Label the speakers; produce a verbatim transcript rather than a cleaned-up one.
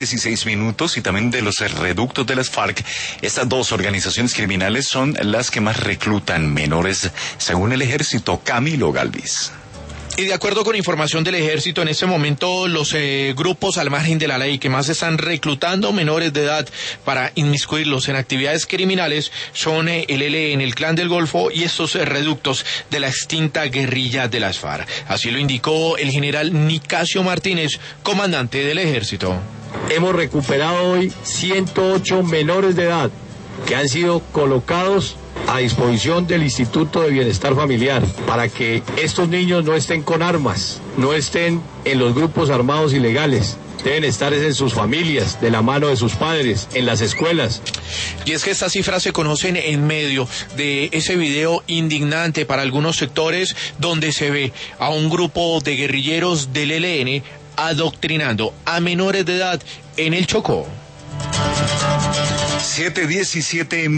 Speaker 1: dieciséis minutos y también de los reductos de las FARC. Estas dos organizaciones criminales son las que más reclutan menores, según el ejército. Camilo Galvis.
Speaker 2: Y de acuerdo con información del ejército, en este momento los eh, grupos al margen de la ley que más están reclutando menores de edad para inmiscuirlos en actividades criminales son eh, el E L N, el Clan del Golfo y estos eh, reductos de la extinta guerrilla de las FARC. Así lo indicó el general Nicasio Martínez, comandante del ejército.
Speaker 3: Hemos recuperado hoy ciento ocho menores de edad que han sido colocados a disposición del Instituto de Bienestar Familiar para que estos niños no estén con armas, no estén en los grupos armados ilegales. Deben estar en sus familias, de la mano de sus padres, en las escuelas.
Speaker 2: Y es que estas cifras se conocen en medio de ese video indignante para algunos sectores donde se ve a un grupo de guerrilleros del E L N adoctrinando a menores de edad en el Chocó.
Speaker 1: siete diecisiete